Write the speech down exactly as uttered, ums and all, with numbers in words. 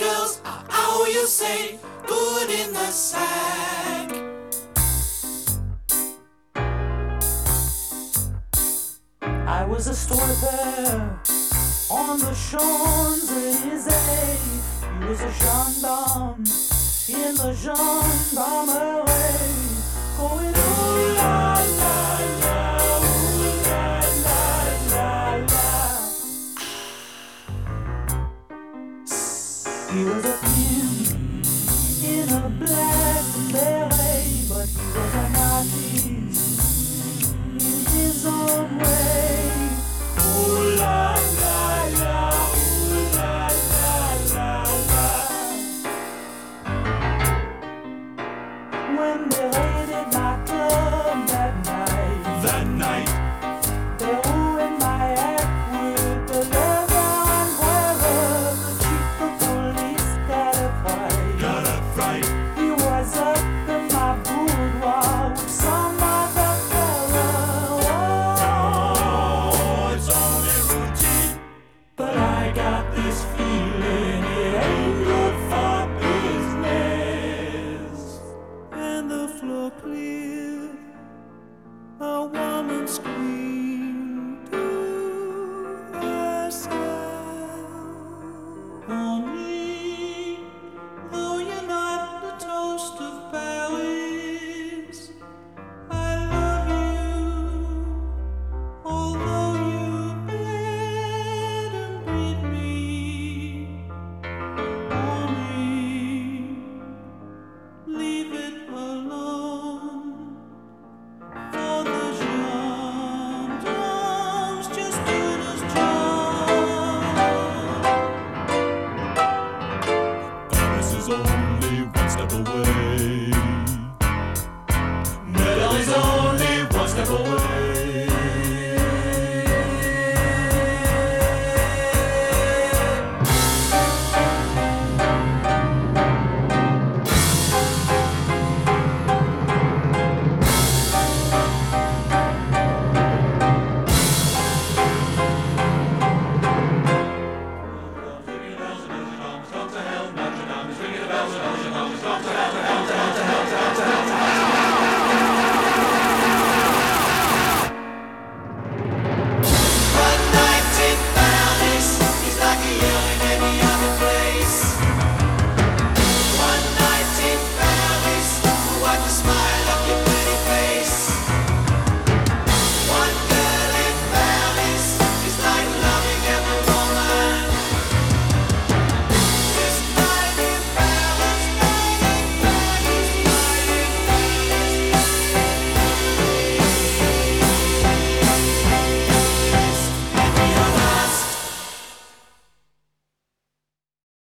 girls are how you say good in the sack. I was a steward on the Champs-Élysées. He was a gendarme in the gendarmerie, going ooh la la la, ooh la la la la. He was a